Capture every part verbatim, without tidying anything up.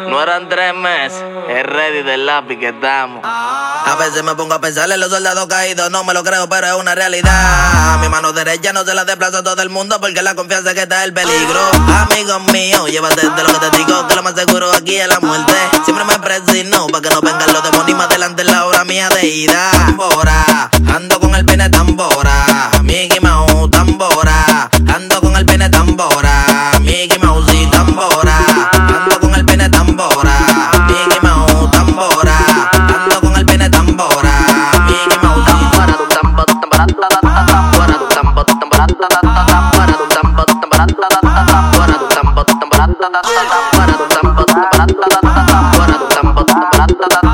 No eran tres meses, es ready del lápiz que estamos. A veces me pongo a pensar en los soldados caídos, no me lo creo, pero es una realidad. Mi mano derecha no se la desplaza a todo el mundo porque la confianza es que está el peligro. Amigos míos, llévate de lo que te digo, que lo más seguro aquí es la muerte. Siempre me presigno para que no vengan los demonios más adelante en la hora mía de ida. Tambora, ando con el pene tambora, Mickey Mouse tambora, ando con el pene tambora, Mickey Mouse y tambora, ando con el pene tambora, Mickey Mouse tambora, ando con el pene tambora, Mickey Mouse tambora, tu tambora, tambora, tambora, tu tambora, tambora, tambora, tu tambora, tambora, tambora, tu tambora, tambora, tambora, tu tambora, tambora, tambora, tu tambora, tambora,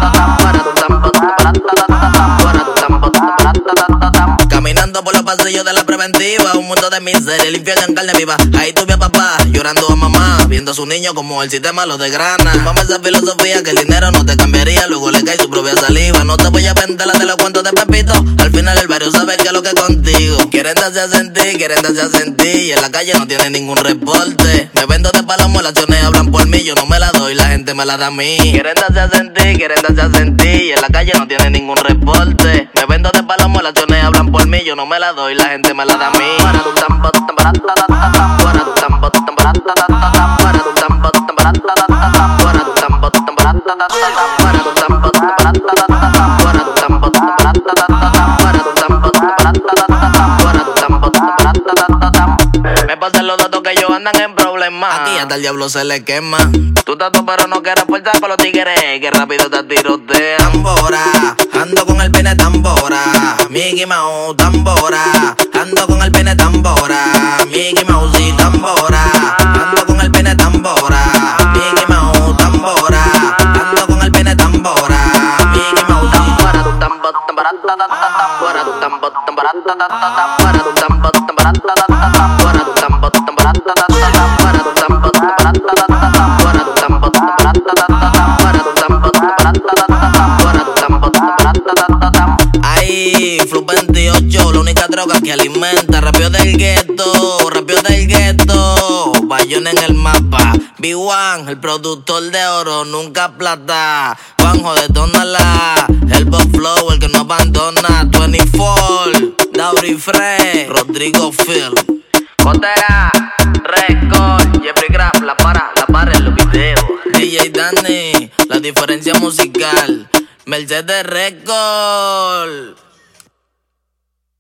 caminando por los pasillos de la preventiva, un mundo de miseria, el infierno en carne viva. Ahí tuve a papá llorando a mamá, viendo a su niño como el sistema lo desgrana. Tu mamá esa filosofía que el dinero no te cambiaría, luego le cae su propia saliva. No te voy a vender la de los cuentos de Pepito, al final el barrio sabe que es lo que es contigo. Quieren darse a sentir, quieren darse a sentir, y en la calle no tienen ningún reporte. Me vendo de palomo, las acciones hablan por mí, yo no me la doy, la gente me la da a mí. Quieren darse a sentir, quieren darse a sentir, y en la calle no tienen ningún reporte. Me vendo de palomo, las acciones hablan por mí, yo no me la doy, la gente me la da a mí. Para tu tambor, tambora, para tu tambor, tambora, para tu tambor, tambora, para tu tambor, tambora, para tu tambor, tambora, para tu tambor, tambora, para tu tambor, tambora. Me pasan los datos que ellos andan en problemas. Aquí hasta el diablo se le quema. Tú tato pero no quieres fuerza con los tigres, que rápido te tirotean. Tambora, ando con el pene tambora, Mickey Mouse tambora, ando con el pene tambora, Mickey Mouse y tambora, ando con el pene tambora, Mickey Mouse tambora, ando con el pene tambora, Mickey Mouse tambora, tu tambor, tambora, tambora, tu tambor, tambora, tambora, tu tambor, tambora, tambora, tu tambor, tambora, tambora, tu tambor, tambora, tambora, tu tambor, tambora, tambora, tu tambor, tambora, tambora, tu tambor, tambora, tambora. Ay, Flu veintiocho, la única droga que alimenta. Rapio del gueto, rapio del gueto. Bayón en el mapa. B uno, el productor de oro, nunca plata. Juanjo, detónala. El Bob Flow, el que no abandona. veinticuatro, Dauri Frey, Rodrigo Phil. Cotera, Record, Jeffrey Graff, la para, la para en los videos. D J Danny, la diferencia musical. Mercedes Record.